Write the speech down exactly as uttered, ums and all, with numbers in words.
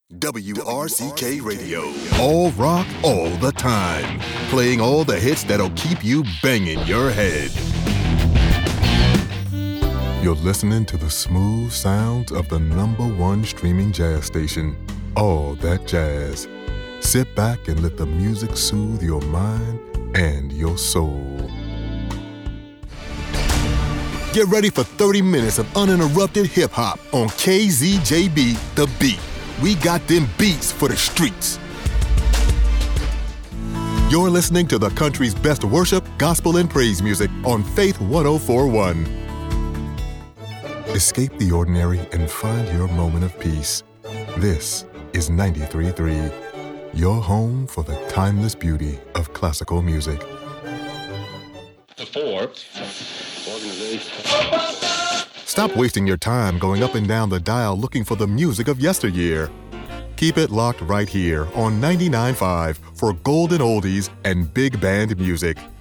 W R C K Radio. All rock, all the time. Playing all the hits that'll keep you banging your head. You're listening to the smooth sounds of the number one streaming jazz station. All that jazz. Sit back and let the music soothe your mind and your soul. Get ready for thirty minutes of uninterrupted hip-hop on K Z J B, The Beat. We got them beats for the streets. You're listening to the country's best worship, gospel, and praise music on Faith one oh four point one. Escape the ordinary and find your moment of peace. This is ninety-three point three, your home for the timeless beauty of classical music. The four. Stop wasting your time going up and down the dial looking for the music of yesteryear. Keep it locked right here on ninety-nine point five for golden oldies and big band music.